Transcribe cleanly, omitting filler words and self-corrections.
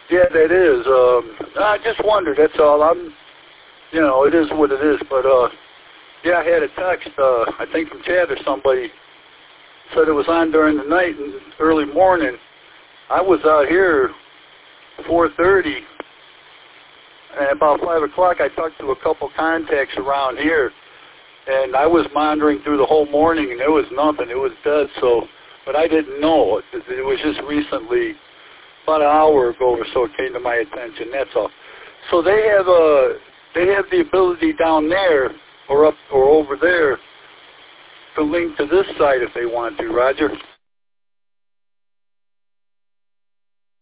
Yeah, that is. I just wondered, that's all. It is what it is. But, yeah, I had a text, I think from Chad or somebody, said it was on during the night and early morning. I was out here 4:30, and about 5 o'clock I talked to a couple contacts around here, and I was monitoring through the whole morning, and there was nothing. It was dead, but I didn't know. It was just recently, about an hour ago or so, it came to my attention, that's all. So they have the ability down there or up or over there to link to this site if they want to, Roger.